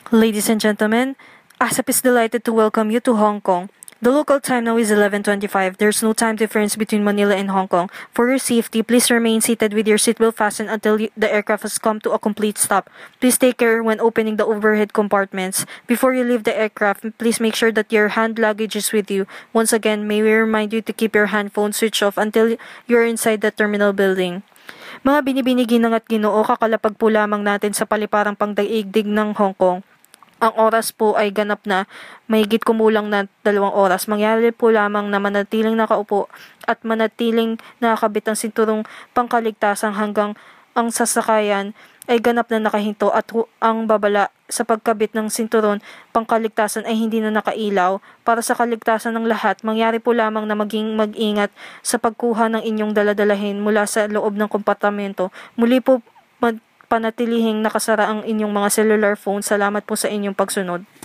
Ladies and gentlemen, ASAP is delighted to welcome you to Hong Kong. The local time now is 11:25. There's no time difference between Manila and Hong Kong. For your safety, please remain seated with your seatbelt fastened until the aircraft has come to a complete stop. Please take care when opening the overhead compartments. Before you leave the aircraft, please make sure that your hand luggage is with you. Once again, may we remind you to keep your handphone switched off until you're inside the terminal building. Mga binibining at Ginoo, kakalapag po lamang natin sa paliparang pangdaigdig ng Hong Kong. Ang oras po ay ganap na mahigit kumulang na 2 oras. Mangyari po lamang na manatiling nakaupo at manatiling nakakabit ang sinturong pangkaligtasan hanggang ang sasakayan ay ganap na nakahinto at ang babala sa pagkabit ng sinturon pangkaligtasan ay hindi na nakailaw. Para sa kaligtasan ng lahat, mangyari po lamang na maging mag-ingat sa pagkuha ng inyong daladalahin mula sa loob ng kompartamento. Muli po panatilihing nakasara ang inyong mga cellular phone. Salamat po sa inyong pagsunod.